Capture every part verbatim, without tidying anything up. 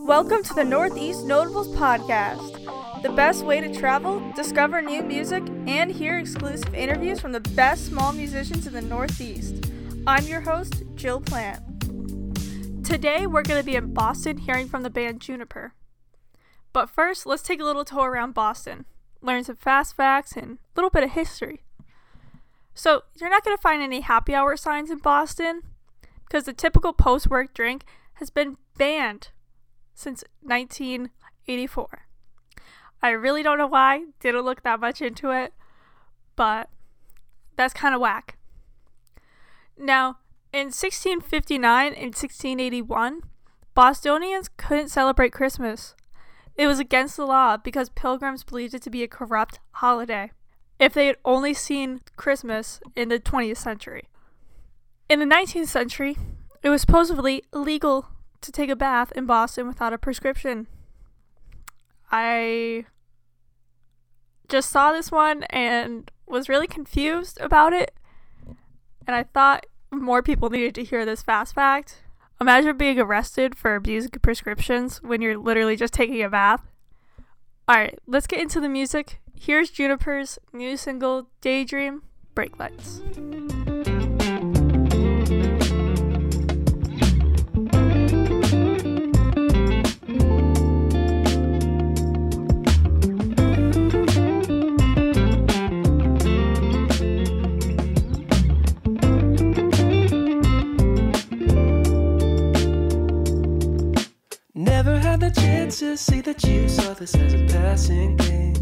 Welcome to the Northeast Notables Podcast, the best way to travel, discover new music, and hear exclusive interviews from the best small musicians in the Northeast. I'm your host, Jill Plant. Today, we're going to be in Boston hearing from the band Juniper. But first, let's take a little tour around Boston, learn some fast facts, and a little bit of history. So, you're not going to find any happy hour signs in Boston, because the typical post-work drink has been banned since nineteen eighty-four. I really don't know why, didn't look that much into it, but that's kind of whack. Now, in sixteen fifty-nine and sixteen eighty-one, Bostonians couldn't celebrate Christmas. It was against the law because pilgrims believed it to be a corrupt holiday if they had only seen Christmas in the twentieth century. In the nineteenth century, it was supposedly illegal to take a bath in Boston without a prescription. I just saw this one and was really confused about it, and I thought more people needed to hear this fast fact. Imagine being arrested for abusing prescriptions when you're literally just taking a bath. Alright, let's get into the music. Here's Juniper's new single, Daydream, Brake Lights. Never had the chance to see that you saw this as a passing thing.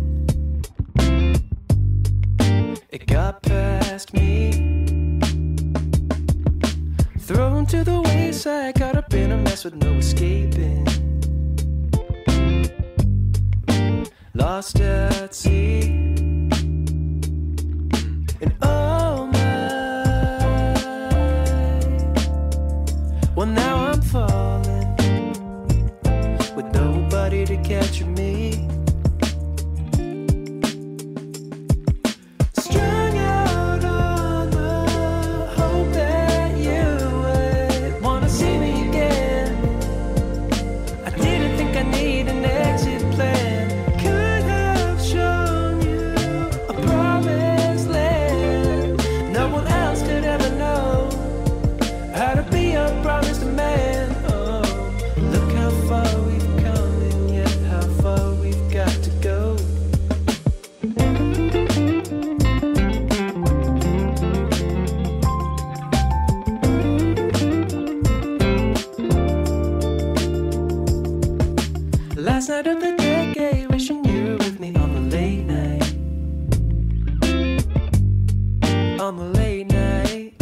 It got past me, thrown to the wayside, caught up in a mess with no escaping. Lost at sea, and oh my, well now I'm falling with nobody to catch me. Strung out on the hope that you would wanna see me again. I didn't think I need an exit plan. Could have shown you a promised land. No one else could ever know how to be a promised man. Oh, look how far we've last night of the decade, wishing you were with me on the late night. On the late night,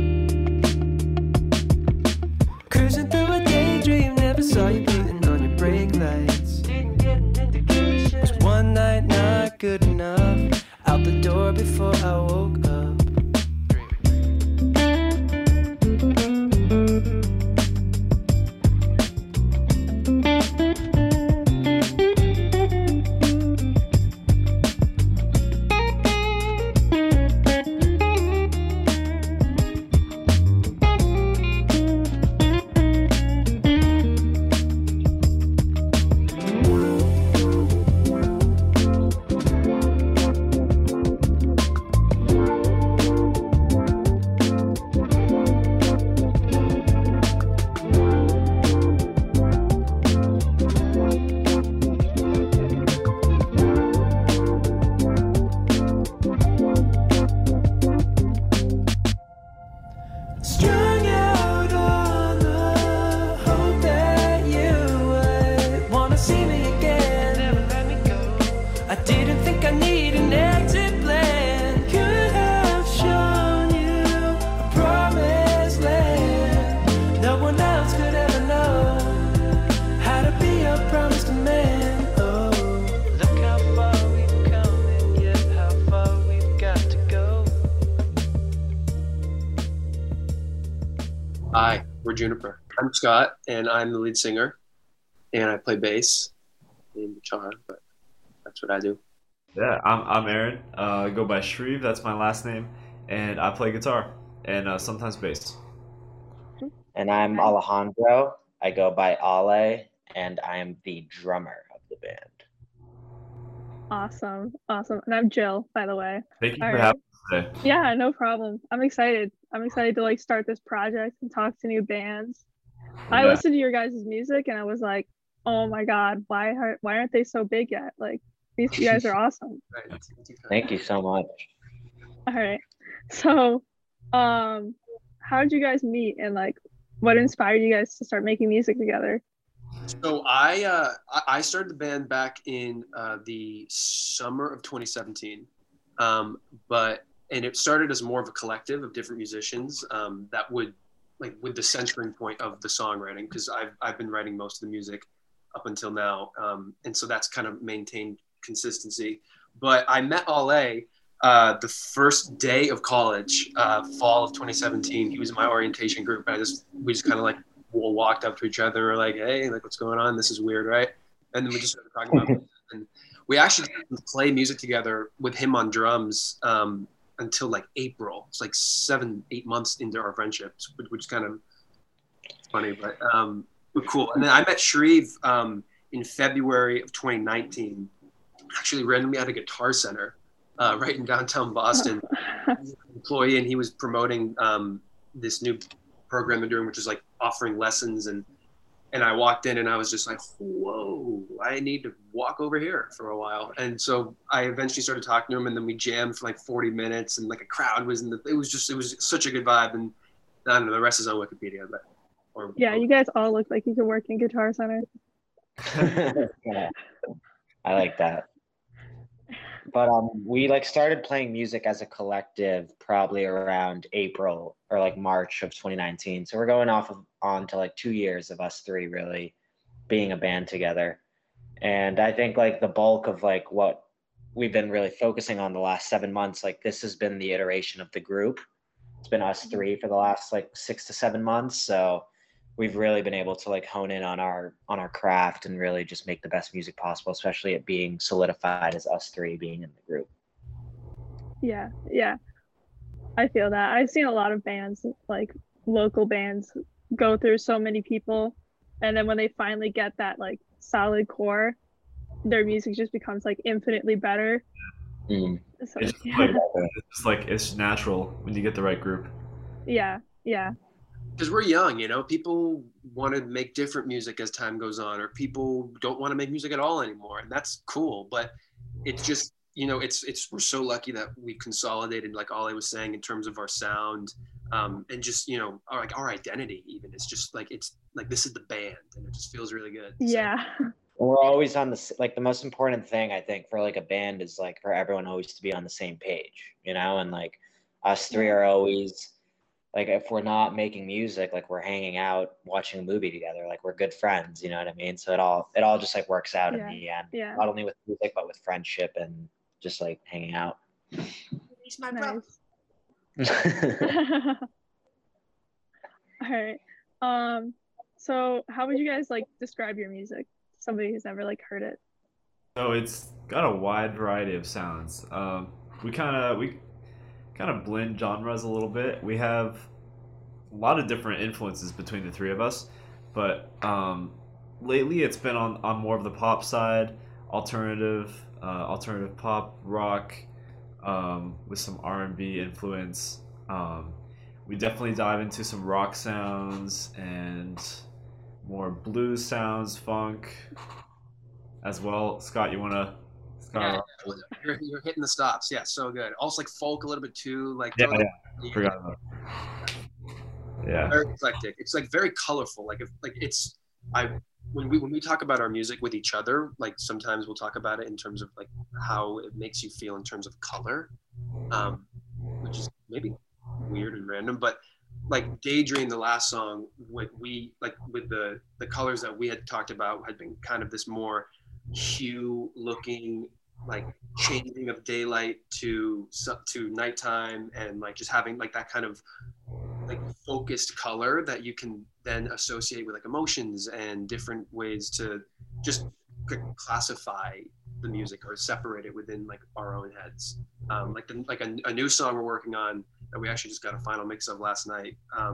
cruising through a daydream, never saw you beating on your brake lights. Didn't get an indication. Was one night not good enough? Out the door before I woke up. Hi, we're Juniper. I'm Scott, and I'm the lead singer, and I play bass and guitar, but that's what I do. Yeah, I'm I'm Aaron. Uh, I go by Shreve, that's my last name, and I play guitar and uh, sometimes bass. And I'm Alejandro. I go by Ale, and I am the drummer of the band. Awesome, awesome. And I'm Jill, by the way. Thank you All for right. having us today. Yeah, no problem. I'm excited. I'm excited to like start this project and talk to new bands. I Yeah. listened to your guys' music and I was like, oh my God, why are why aren't they so big yet? Like these you guys are awesome. Right. Thank you so much. All right. So um how did you guys meet and like what inspired you guys to start making music together? So I uh, I I started the band back in uh, the summer of twenty seventeen, um, but and it started as more of a collective of different musicians um, that would like with the centering point of the songwriting, because I've I've been writing most of the music up until now, um, and so that's kind of maintained consistency. But I met Ale uh, the first day of college, uh, fall of twenty seventeen. He was in my orientation group, and I just we just kind of like we walked up to each other and we're like, hey, like what's going on? This is weird, right? And then we just started talking about it. And we actually didn't play music together with him on drums um, until like April. It's like seven, eight months into our friendship, which is kind of funny, but, um, but cool. And then I met Shreve um, in February of twenty nineteen, actually randomly at a Guitar Center uh, right in downtown Boston. He was an employee, and he was promoting um, this new program they're doing, which is like offering lessons, and and I walked in and I was just like, whoa, I need to walk over here for a while. And so I eventually started talking to him, and then we jammed for like forty minutes, and like a crowd was in the, it was just, it was such a good vibe. And I don't know, the rest is on Wikipedia, but or, Yeah, you guys all look like you could work in Guitar Center. Yeah, I like that. But um, we like started playing music as a collective probably around April or like March of twenty nineteen. So we're going off of on to like two years of us three really being a band together. And I think like the bulk of like what we've been really focusing on the last seven months, like this has been the iteration of the group. It's been us three for the last like six to seven months. So we've really been able to like hone in on our on our craft and really just make the best music possible, especially it being solidified as us three being in the group. Yeah, yeah. I feel that. I've seen a lot of bands, like local bands, go through so many people, and then when they finally get that like solid core, their music just becomes like infinitely better. Mm. So, It's just yeah. like it's like it's natural when you get the right group. yeah, yeah, because we're young, you know, people want to make different music as time goes on, or people don't want to make music at all anymore. And that's cool. But it's just, you know, it's, it's, we're so lucky that we consolidated, like Ollie was saying, in terms of our sound um, and just, you know, our, like our identity even. It's just like, it's like, this is the band, and it just feels really good. yeah. So we're always on the, like the most important thing I think for like a band is like for everyone always to be on the same page, you know, and like us three are always, like if we're not making music, like we're hanging out, watching a movie together, like we're good friends, you know what I mean? So it all, it all just like works out Yeah, in the end, yeah. not only with music, but with friendship and just like hanging out. He's my Nice. brother. All right. Um, so how would you guys like describe your music? Somebody who's never like heard it. So it's got a wide variety of sounds. Um, we kind of we kind of blend genres a little bit. We have a lot of different influences between the three of us, but um, lately it's been on, on more of the pop side, alternative, uh, alternative pop, rock, um, with some R and B influence. Um, we definitely dive into some rock sounds and more blues sounds, funk, as well. Scott, you wanna? Scott, Yeah, you're, you're hitting the stops. Yeah, so good. Also, like folk a little bit too. Like, yeah, totally- yeah, forgot about it. Yeah, very eclectic. It's like very colorful. Like, if like it's I when we when we talk about our music with each other, like sometimes we'll talk about it in terms of like how it makes you feel in terms of color, um, which is maybe weird and random, but like Daydream, the last song, with we like with the the colors that we had talked about had been kind of this more hue looking, like changing of daylight to to nighttime, and like just having like that kind of like focused color that you can then associate with like emotions and different ways to just classify the music or separate it within like our own heads. Um, like the, like a, a new song we're working on that we actually just got a final mix of last night. Um,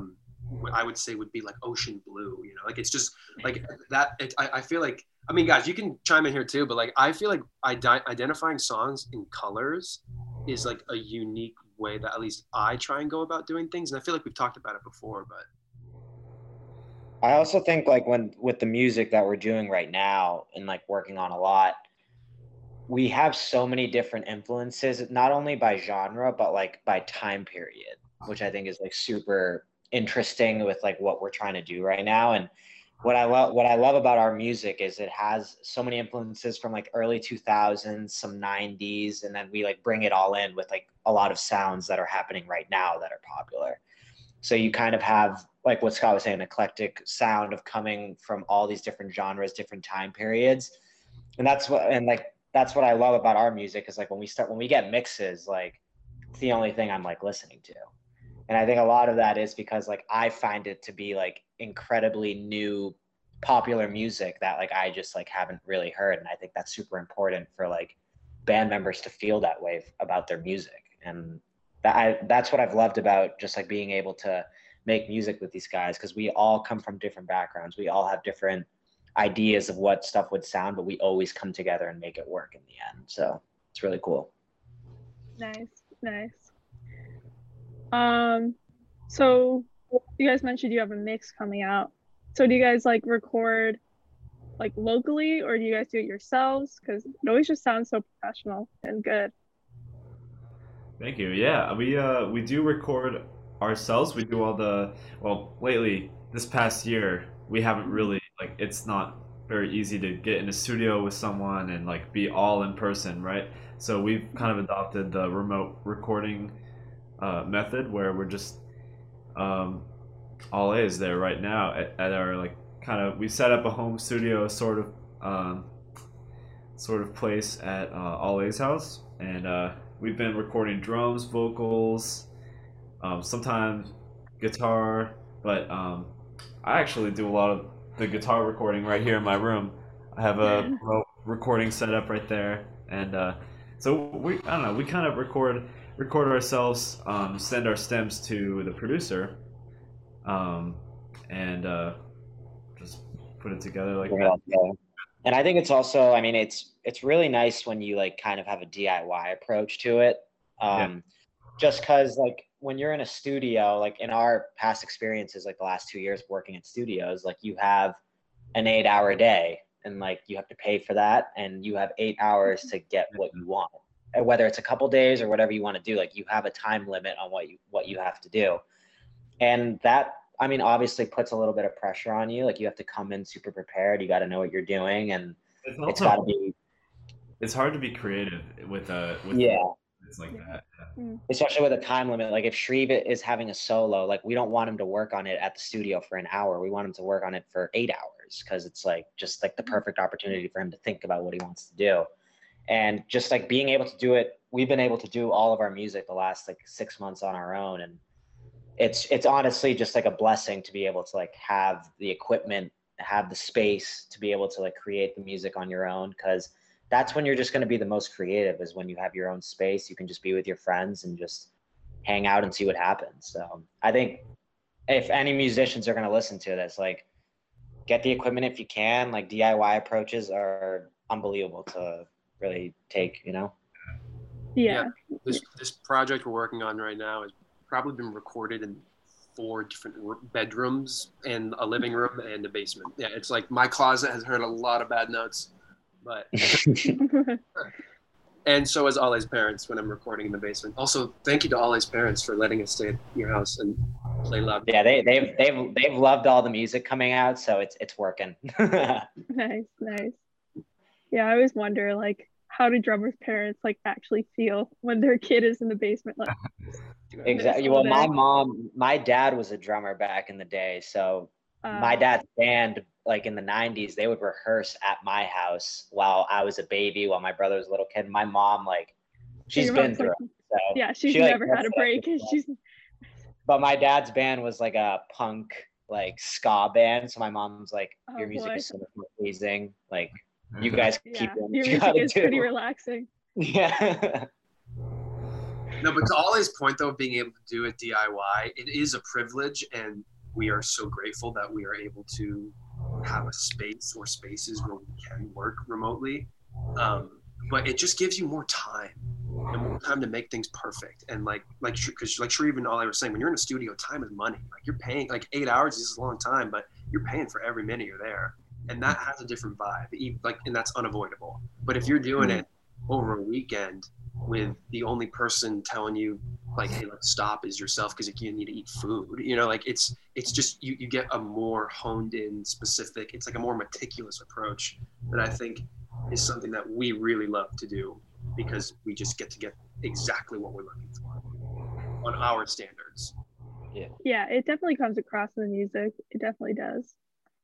what I would say would be like ocean blue, you know, like it's just like that. It, I, I feel like, I mean, guys, you can chime in here too, but like, I feel like ide- identifying songs in colors is like a unique way that at least I try and go about doing things. And I feel like we've talked about it before, but. I also think like when with the music that we're doing right now and like working on a lot, we have so many different influences, not only by genre, but like by time period, which I think is like super interesting with like what we're trying to do right now. And what I love, what I love about our music is it has so many influences from like early two thousands, some nineties, and then we like bring it all in with like a lot of sounds that are happening right now that are popular. So you kind of have, like what Scott was saying, eclectic sound of coming from all these different genres, different time periods. And that's what, and like, that's what I love about our music is like when we start, when we get mixes, like it's the only thing I'm like listening to. And I think a lot of that is because like, I find it to be like incredibly new, popular music that like, I just like haven't really heard. And I think that's super important for like band members to feel that way about their music. And that I, that's what I've loved about just like being able to make music with these guys, because we all come from different backgrounds. We all have different ideas of what stuff would sound, but we always come together and make it work in the end. So it's really cool. Nice, nice. Um, so you guys mentioned you have a mix coming out. So do you guys like record like locally, or do you guys do it yourselves? Because it always just sounds so professional and good. Thank you. Yeah, we uh we do record ourselves. We do all the, well, lately this past year we haven't really, like, it's not very easy to get in a studio with someone and like be all in person, right? So we've kind of adopted the remote recording uh, method where we're just um, all is there right now at, at our like kind of, we set up a home studio sort of um, sort of place at uh, All A's house, and uh, we've been recording drums, vocals, um, sometimes guitar, but um, I actually do a lot of the guitar recording right here in my room. I have a remote recording set up right there, and uh, so we I don't know we kind of record record ourselves, um, send our stems to the producer, um, and uh, just put it together like that. Yeah. And I think it's also, I mean, it's it's really nice when you like kind of have a D I Y approach to it. Um, yeah. Just because like when you're in a studio, like in our past experiences, like the last two years working in studios, like you have an eight hour day and like you have to pay for that, and you have eight hours to get what you want. And whether it's a couple days or whatever you want to do, like you have a time limit on what you what you have to do. And that, I mean, obviously puts a little bit of pressure on you. Like you have to come in super prepared. You got to know what you're doing, and it's, also, it's got to be. It's hard to be creative with a with yeah. It's like that, yeah. Especially with a time limit. Like if Shreve is having a solo, like we don't want him to work on it at the studio for an hour. We want him to work on it for eight hours because it's like just like the perfect opportunity for him to think about what he wants to do. And just like being able to do it, we've been able to do all of our music the last like six months on our own, and it's it's honestly just like a blessing to be able to like have the equipment, have the space to be able to like create the music on your own, because that's when you're just going to be the most creative, is when you have your own space. You can just be with your friends and just hang out and see what happens. So I think if any musicians are going to listen to this, like get the equipment if you can. Like D I Y approaches are unbelievable to really take, you know? Yeah. yeah this this project we're working on right now has probably been recorded in four different bedrooms and a living room and a basement. Yeah, it's like my closet has heard a lot of bad notes. But and so has Ollie's parents when I'm recording in the basement. Also, thank you to Ollie's parents for letting us stay at your house and play loud. Yeah, they they've they've they've loved all the music coming out, so it's it's working. Nice, nice. Yeah, I always wonder like how do drummers' parents like actually feel when their kid is in the basement? Like exactly. Well, my mom, my dad was a drummer back in the day, so uh, my dad's band. Like in the nineties, they would rehearse at my house while I was a baby, while my brother was a little kid. My mom, like, she's been through it. So yeah, she's she, never like, had a break. She's. But my dad's band was like a punk, like ska band. So my mom's like, your oh, music boy. is so much more pleasing. Like, you guys yeah, keep doing your music is do. pretty relaxing. Yeah. No, but to Ollie's point though, of being able to do it D I Y, it is a privilege, and we are so grateful that we are able to have a space or spaces where we can work remotely. Um, but it just gives you more time and more time to make things perfect. And like, like, because like Sheree and all I was saying, when you're in a studio, time is money. Like you're paying, like eight hours is a long time, but you're paying for every minute you're there. And that has a different vibe, like, and that's unavoidable. But if you're doing it over a weekend with the only person telling you like, hey, let's stop is yourself because you need to eat food, you know, like it's, it's just, you, you get a more honed in specific, it's like a more meticulous approach that I think is something that we really love to do because we just get to get exactly what we're looking for on our standards. Yeah. Yeah, it definitely comes across in the music. It definitely does.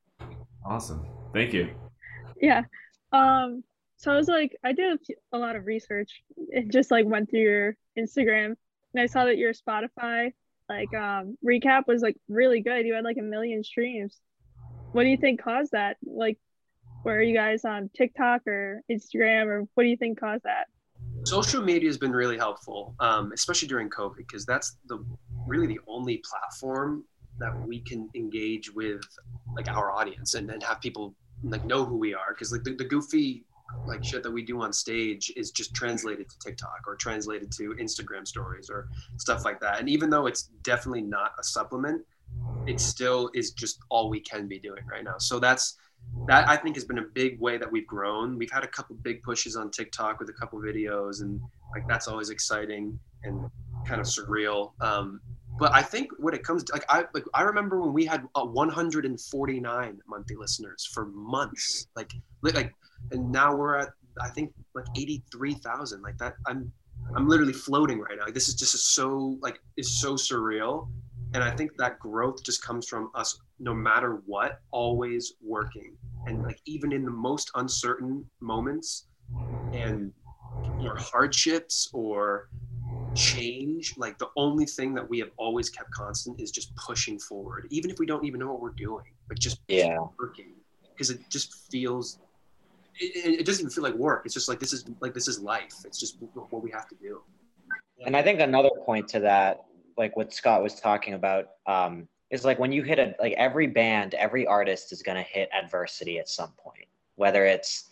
Awesome. Thank you. Yeah. Um, so I was like, I did a, few, a lot of research and just like went through your Instagram and I saw that your Spotify like um recap was like really good. You had like a million streams. What do you think caused that? Like, where are you guys on TikTok or Instagram, or what do you think caused that? Social media has been really helpful, um, especially during COVID, because that's the really the only platform that we can engage with like our audience and, and have people like know who we are. Because like the, the goofy like shit that we do on stage is just translated to TikTok or translated to Instagram stories or stuff like that. And even though it's definitely not a supplement, it still is just all we can be doing right now. So that's that I think has been a big way that we've grown. We've had a couple big pushes on TikTok with a couple videos, and like that's always exciting and kind of surreal. Um, but I think when it comes to like I like I remember when we had uh, one hundred forty-nine monthly listeners for months, like like, and now we're at I think like eighty-three thousand. Like that, I'm I'm literally floating right now. Like, this is just so like it's so surreal. And I think that growth just comes from us, no matter what, always working. And like even in the most uncertain moments and or hardships or change, like the only thing that we have always kept constant is just pushing forward, even if we don't even know what we're doing, but just Yeah. working, because it just feels. It, it doesn't even feel like work. It's just like this is like this is life. It's just what we have to do. And I think another point to that, like what Scott was talking about, um, is like when you hit a, like every band, every artist is going to hit adversity at some point, whether it's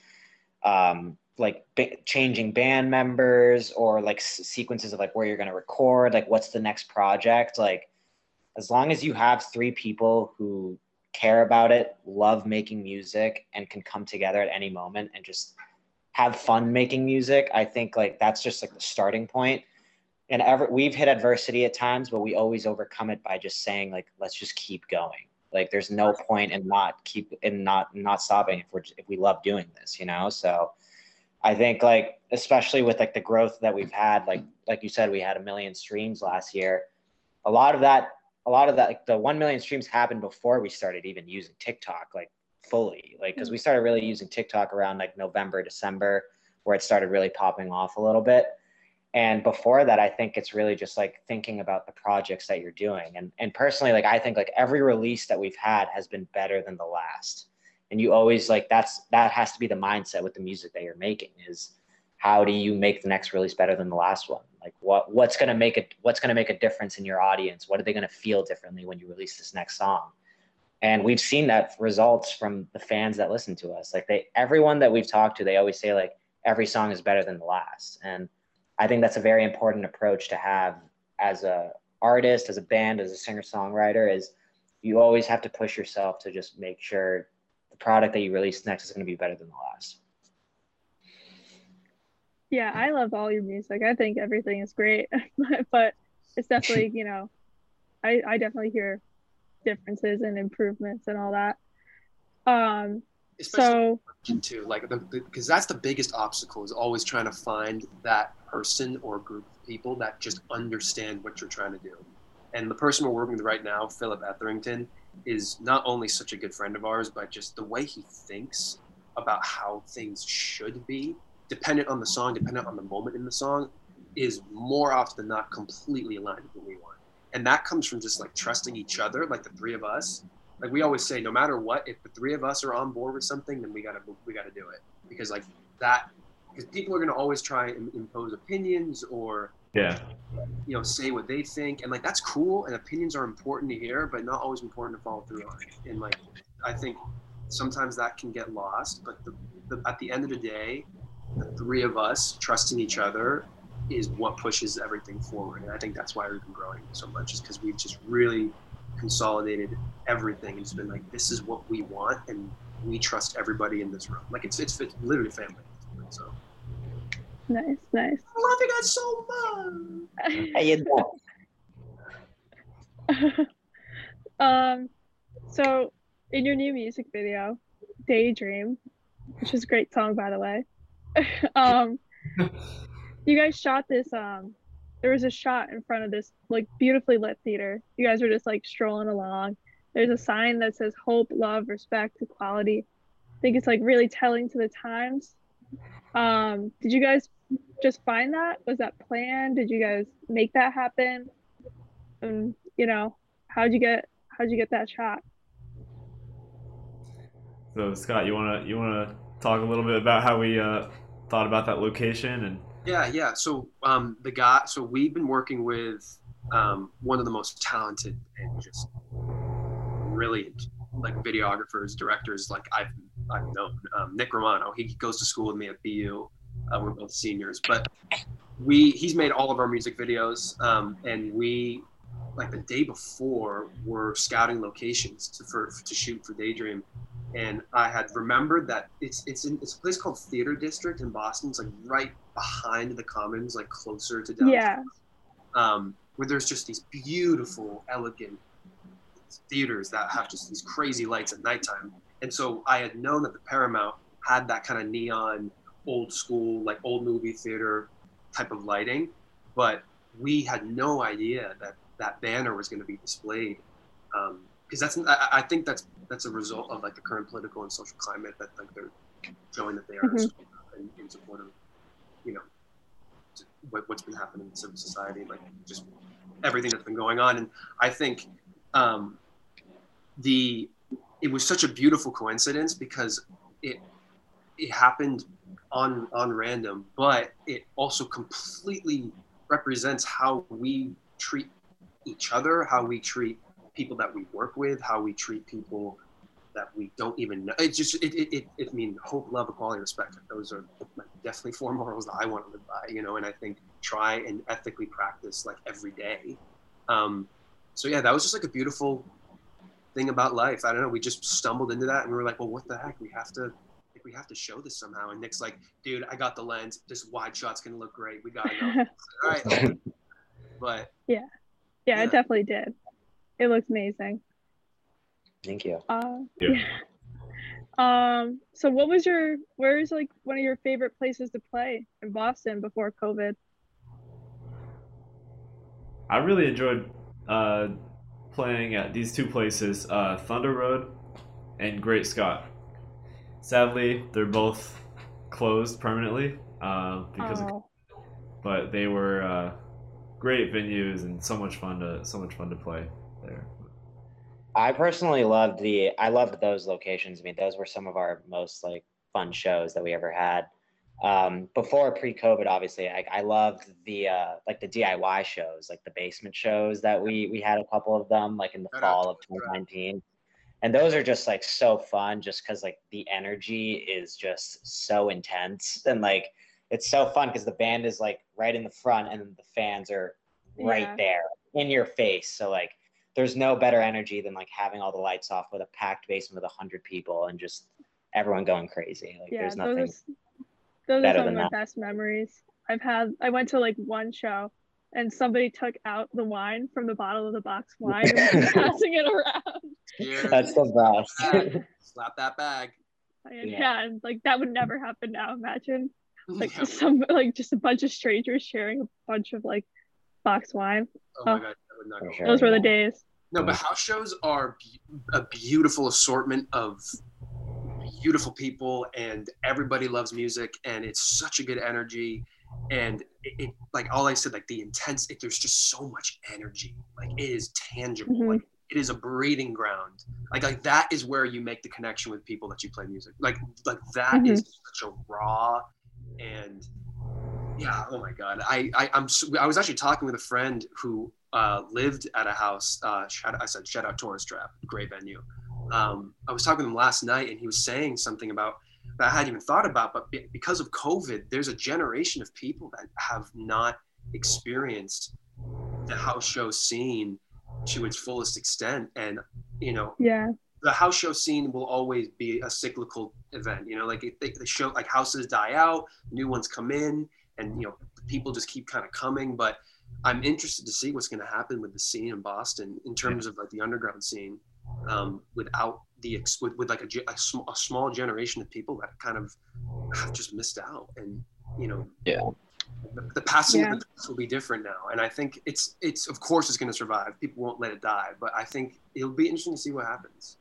um, like b- changing band members or like s- sequences of like where you're going to record, like what's the next project. Like as long as you have three people who care about it, love making music, and can come together at any moment and just have fun making music, I think like that's just like the starting point. And ever we've hit adversity at times, but we always overcome it by just saying like, let's just keep going. Like there's no point in not keep in not not stopping if we're if we love doing this, you know. So I think like especially with like the growth that we've had, like like you said, we had a million streams last year. A lot of that, a lot of that, like the one million streams happened before we started even using TikTok like fully, like because we started really using TikTok around like November, December, where it started really popping off a little bit. And before that, I think it's really just like thinking about the projects that you're doing. And and personally, like I think like every release that we've had has been better than the last. And you always like that's that has to be the mindset with the music that you're making is how do you make the next release better than the last one? Like what what's gonna make it what's gonna make a difference in your audience? What are they gonna feel differently when you release this next song? And we've seen that results from the fans that listen to us. Like they everyone that we've talked to, they always say like every song is better than the last. And I think that's a very important approach to have as a artist, as a band, as a singer-songwriter, is you always have to push yourself to just make sure the product that you release next is going to be better than the last. Yeah, I love all your music. I think everything is great, but it's definitely, you know, I, I definitely hear differences and improvements and all that. Um, Especially so too, like because that's the biggest obstacle is always trying to find that person or group of people that just understand what you're trying to do. And the person we're working with right now, Philip Etherington, is not only such a good friend of ours, but just the way he thinks about how things should be, dependent on the song, dependent on the moment in the song, is more often than not completely aligned with what we want. And that comes from just like trusting each other, like the three of us. Like we always say, no matter what, if the three of us are on board with something, then we gotta we gotta do it, because like that, because people are gonna always try and impose opinions or Yeah. you know, say what they think, and like that's cool, and opinions are important to hear, but not always important to follow through on. And like, I think sometimes that can get lost, but the, the, at the end of the day, the three of us trusting each other is what pushes everything forward. And I think that's why we've been growing so much, is because we've just really consolidated everything and it's been like, this is what we want, and we trust everybody in this room. Like it's it's, it's literally family. So Nice, nice. I love you guys so much. How you doing? um, so in your new music video, Daydream, which is a great song by the way, um, you guys shot this. Um, there was a shot in front of this like beautifully lit theater. You guys were just like strolling along. There's a sign that says hope, love, respect, equality. I think it's like really telling to the times. Um, did you guys just find that? Was that planned? Did you guys make that happen? And you know, how'd you get how'd you get that shot? So Scott, you wanna you wanna talk a little bit about how we uh, thought about that location and Yeah, yeah. So um, the guy, so we've been working with um, one of the most talented and just brilliant like videographers, directors like I've I've known. Um, Nick Romano, he goes to school with me at B U. Uh, we're both seniors, but we he's made all of our music videos, um, and we like the day before were scouting locations to for to shoot for Daydream. And I had remembered that it's it's in it's a place called Theater District in Boston. It's like right behind the Commons, like closer to downtown. Yeah. Um, where there's just these beautiful, elegant theaters that have just these crazy lights at nighttime. And so I had known that the Paramount had that kind of neon, old school, like old movie theater type of lighting, but we had no idea that that banner was going to be displayed. Um, because that's I, I think that's that's a result of like the current political and social climate that like they're showing that they are Mm-hmm. in, in support of, you know, what, what's been happening in civil society, like just everything that's been going on. And I think um, the it was such a beautiful coincidence because it it happened on on random, but it also completely represents how we treat each other, how we treat people that we work with, how we treat people that we don't even know. It just, it, it, it, it mean hope, love, equality, respect. Those are definitely four morals that I want to live by, you know, and I think try and ethically practice like every day. Um, so yeah, that was just like a beautiful thing about life. I don't know. We just stumbled into that and we were like, well, what the heck? We have to, like, we have to show this somehow. And Nick's like, dude, I got the lens. This wide shot's going to look great. We got to go. All right. But yeah. yeah, Yeah. it definitely did. It looks amazing. Thank you. Uh, Yeah. yeah. Um, so what was your, where's like one of your favorite places to play in Boston before COVID? I really enjoyed uh, playing at these two places, uh, Thunder Road and Great Scott. Sadly, they're both closed permanently uh, because, of, Oh, but they were uh, great venues and so much fun to so much fun to play there. I personally loved the I loved those locations. I mean, those were some of our most like fun shows that we ever had. Um, before pre-COVID, obviously, I, I loved the uh, like the D I Y shows, like the basement shows that we we had a couple of them, like in the Shout out fall to of twenty nineteen. And those are just like so fun, just because like the energy is just so intense, and like it's so fun because the band is like right in the front, and the fans are right Yeah. there in your face. So like, there's no better energy than like having all the lights off with a packed basement with a hundred people and just everyone going crazy. Like yeah, there's those nothing. are, s- those are better some of than my that. best memories. I've had, I went to like one show and somebody took out the wine from the bottle of the box wine and was passing it around. here, That's the best. slap that bag. And Yeah. yeah, and like that would never happen now. Imagine like Yeah. some like just a bunch of strangers sharing a bunch of like box wine. Oh my oh. god, that would not For go. sure. Those were the yeah. days. No, but house shows are be- a beautiful assortment of beautiful people, and everybody loves music, and it's such a good energy. And it, it like all I said, like the intense, it, there's just so much energy. Like it is tangible. Mhm. Like it is a breeding ground. Like like that is where you make the connection with people that you play music. Like like that Mhm. is such a raw and Yeah. Oh my God. I, I I'm s- I was actually talking with a friend who uh, lived at a house. Uh, shout, I said shout out Tourist Trap, great venue. Um, I was talking with him last night, and he was saying something about that I hadn't even thought about. But be- because of COVID, there's a generation of people that have not experienced the house show scene to its fullest extent, and you know, Yeah. the house show scene will always be a cyclical event. You know, like it, they, the show, like houses die out, new ones come in, and you know, people just keep kind of coming. But I'm interested to see what's going to happen with the scene in Boston in terms of like the underground scene, um, without the ex- with, with like a, ge- a, sm- a small generation of people that kind of have just missed out, and you know, Yeah. the, the passing Yeah. of the torch will be different now. And I think it's it's of course it's going to survive. People won't let it die, but I think it'll be interesting to see what happens.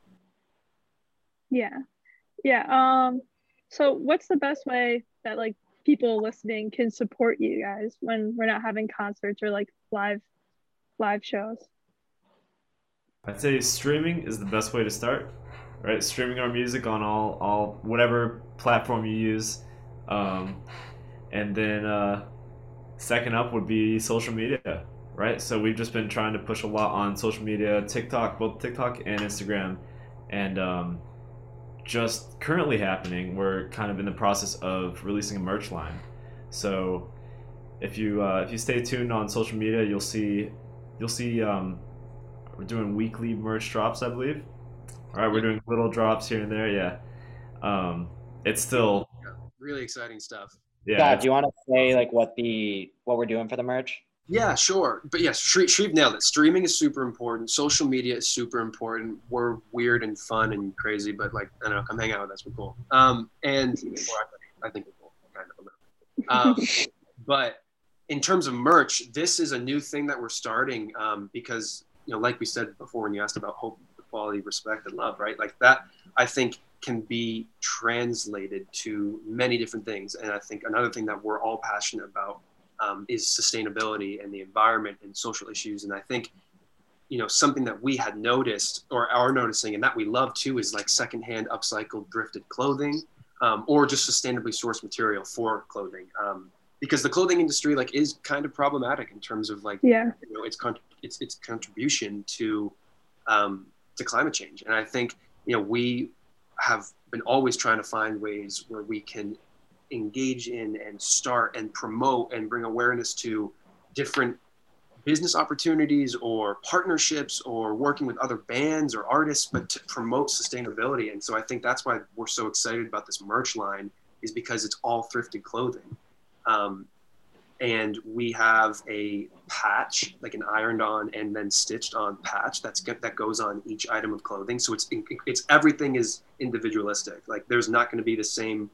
Yeah. Yeah. Um, so what's the best way that like people listening can support you guys when we're not having concerts or like live live shows? I'd say streaming is the best way to start, right? Streaming our music on all, all whatever platform you use, um, and then uh, second up would be social media, right? So we've just been trying to push a lot on social media, TikTok, both TikTok and Instagram, and um, just currently happening. We're kind of in the process of releasing a merch line. So if you uh, if you stay tuned on social media, you'll see you'll see. Um, We're doing weekly merch drops, I believe. All right, we're doing little drops here and there. Yeah, um, it's still Really exciting stuff. yeah. Scott, It's, do you want to say like what the what we're doing for the merch? Yeah, sure. But yes, Shreve, Shreve nailed it. Streaming is super important. Social media is super important. We're weird and fun and crazy, but like, I don't know, come hang out with us. We're cool. Um, and or I, I think we're cool, kind of a little. Um, but in terms of merch, this is a new thing that we're starting um, because, you know, like we said before when you asked about hope, equality, respect, and love, right? Like that, I think can be translated to many different things. And I think another thing that we're all passionate about Um, is sustainability and the environment and social issues. And I think, you know, something that we had noticed or are noticing and that we love too is like secondhand upcycled thrifted clothing um, or just sustainably sourced material for clothing. Um, because the clothing industry like is kind of problematic in terms of like, Yeah. you know, its, con- its, its contribution to, um, to climate change. And I think, you know, we have been always trying to find ways where we can engage in and start and promote and bring awareness to different business opportunities or partnerships or working with other bands or artists, but to promote sustainability. And so I think that's why we're so excited about this merch line is because it's all thrifted clothing. Um, and we have a patch, like an ironed on and then stitched on patch that's that goes on each item of clothing. So it's it's everything is individualistic. Like there's not going to be the same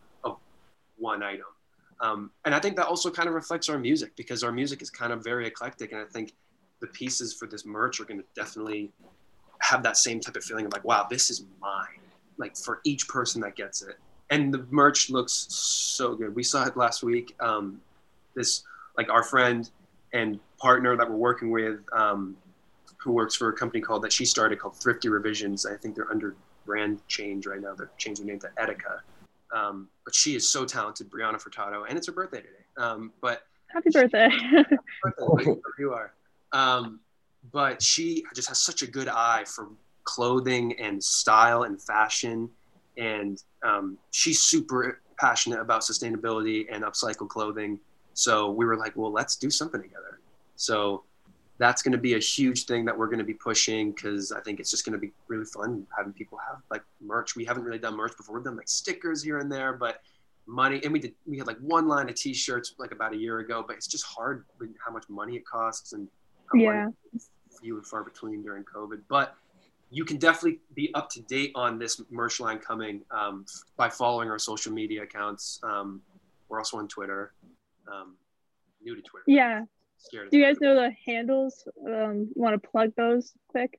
one item. Um, and I think that also kind of reflects our music because our music is kind of very eclectic. And I think the pieces for this merch are going to definitely have that same type of feeling of like, wow, this is mine. Like for each person that gets it. And the merch looks so good. We saw it last week. Um, this, like our friend and partner that we're working with, um, who works for a company called that she started called Thrifty Revisions. I think they're under brand change right now. They're changing their name to Etika. Um, but she is so talented, Brianna Furtado, and it's her birthday today. Um, but Happy birthday. birthday, wherever you are. Um, but she just has such a good eye for clothing and style and fashion, and um, she's super passionate about sustainability and upcycle clothing. So we were like, well, let's do something together. So that's going to be a huge thing that we're going to be pushing because I think it's just going to be really fun having people have like merch. We haven't really done merch before. We've done like stickers here and there, but money. And we did, we had like one line of t-shirts like about a year ago, but it's just hard with how much money it costs and how Yeah. money is few and far between during COVID. But you can definitely be up to date on this merch line coming um, by following our social media accounts. Um, we're also on Twitter. Um, new to Twitter. Yeah. Scared of Do you guys Twitter. know the handles? Um, you want to plug those quick?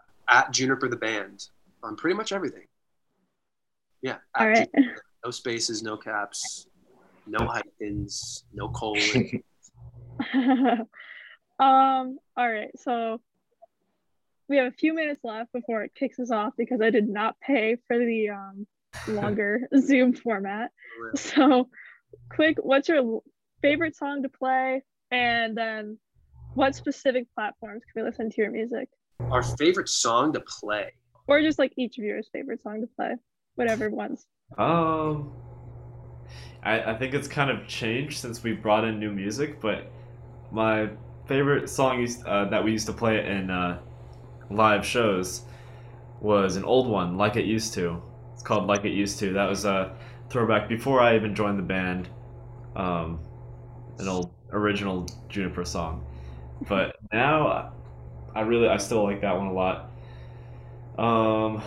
At Juniper the Band on pretty much everything. Yeah. at All right. Juniper. No spaces, no caps, no hyphens, no colon. um, all right. So we have a few minutes left before it kicks us off because I did not pay for the um, longer Zoom format. So quick, what's your favorite song to play, and then what specific platforms can we listen to your music? Our favorite song to play. Or just like each viewer's favorite song to play, whatever ones. Um, I, I think it's kind of changed since we brought in new music, but my favorite song used, uh, that we used to play in uh, live shows was an old one, Like It Used To. It's called Like It Used To. That was a throwback before I even joined the band. Um, an old original Juniper song. But now I really, I still like that one a lot. Um,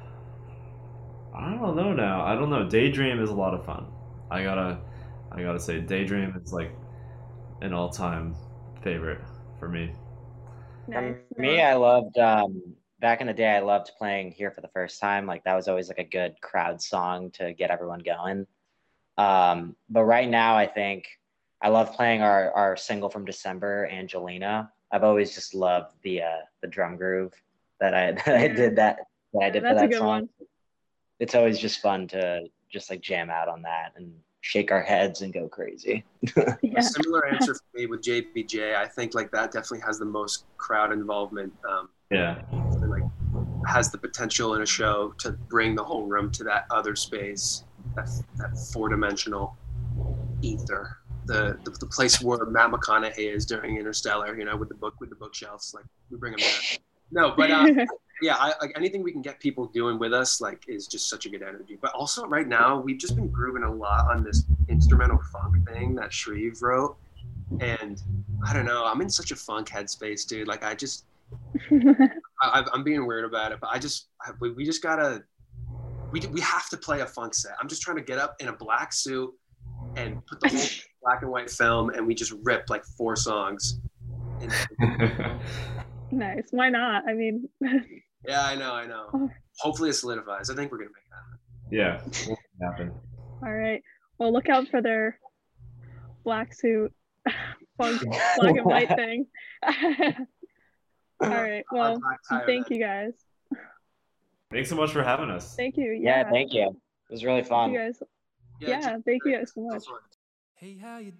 I don't know now. I don't know. Daydream is a lot of fun. I gotta, I gotta say, Daydream is like an all-time favorite for me. Nice. For me, I loved um, back in the day. I loved playing Here for the First Time. Like that was always like a good crowd song to get everyone going. Um, but right now, I think I love playing our our single from December, Angelina. I've always just loved the uh, the drum groove that I that I did that that I did That's for a that good song. one. It's always just fun to just like jam out on that and shake our heads and go crazy. Yeah. A similar answer for me with J B J. I think like that definitely has the most crowd involvement. Um, Yeah. and, like has the potential in a show to bring the whole room to that other space, that that four dimensional ether. The, the the place where Matt McConaughey is during Interstellar, you know, with the book with the bookshelves, like we bring him there. No, but uh, yeah, I, like anything we can get people doing with us, like, is just such a good energy. But also right now, we've just been grooving a lot on this instrumental funk thing that Shreve wrote, and I don't know, I'm in such a funk headspace, dude. Like I just, I, I'm being weird about it, but I just, I, we, we just gotta, we we have to play a funk set. I'm just trying to get up in a black suit and put the whole black and white film, and we just rip like four songs. And, Nice. Why not? I mean, yeah, I know, I know. Hopefully it solidifies. I think we're gonna make that happen. Yeah, will happen. all right. Well, look out for their black suit, funk, black and white thing. All right. Well, black tie thank event. you guys. Thanks so much for having us. Thank you. Yeah, Yeah. thank you. It was really Thank fun. you guys. Yeah, just- thank you guys so much. Hey, how you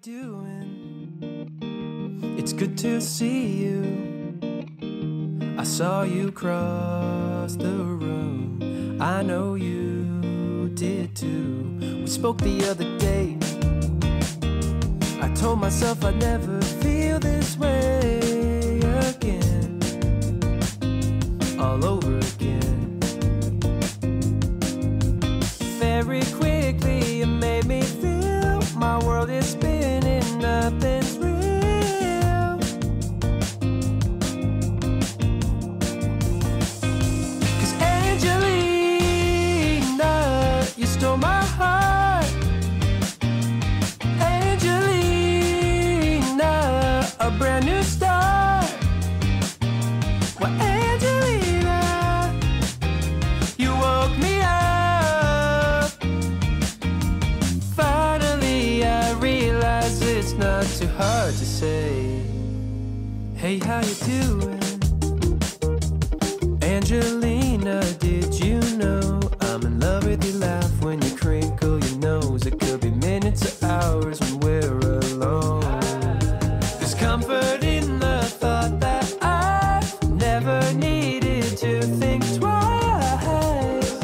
doing? It's good to see you. I saw you cross the room. I know you did too. We spoke the other day. I told myself I'd never feel this way again. All over again. Very quickly it made me feel my world is spinning, nothing's real. 'Cause Angelina, you stole my heart. Angelina, a brand new start. Well, Angelina, you woke me up. Finally, I realize it's not too hard to say. Hey, how you doing? Angelina, did you know I'm in love with your laugh when you crinkle your nose? It could be minutes or hours when we're alone. There's comfort in the thought that I never needed to think twice.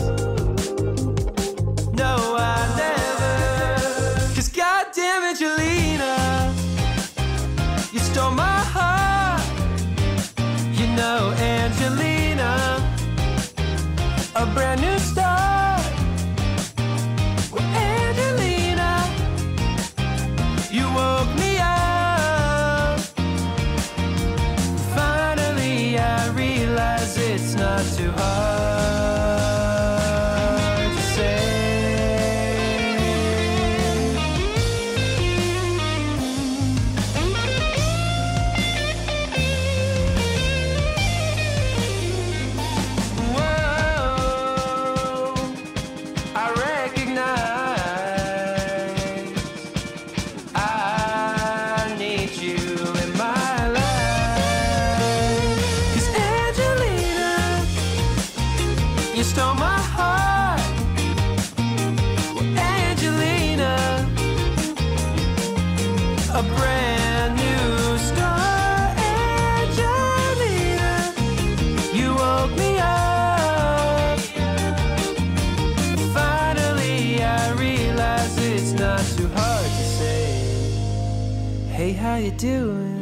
No, I never. 'Cause goddamn Angelina, you stole my heart. You know, Angelina, a brand new start. Well, Angelina, you woke me up. Finally, I realize it's not too hard to say. Whoa. it's not too hard to say, hey, how you doing?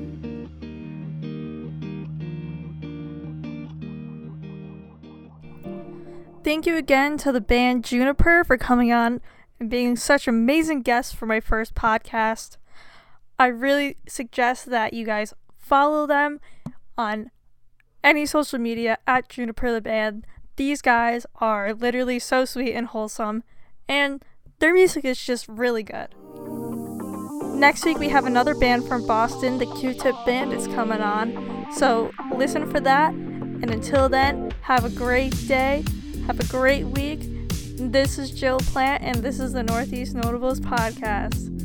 Thank you again to the band Juniper for coming on and being such amazing guests for my first podcast. I really suggest that you guys follow them on any social media at Juniper the Band. These guys are literally so sweet and wholesome, and their music is just really good. Next week we have another band from Boston, the Q-Tip Bandits, coming on, so listen for that, and until then, have a great day. Have a great week. This is Jill Plant, and this is the Northeast Notables Podcast.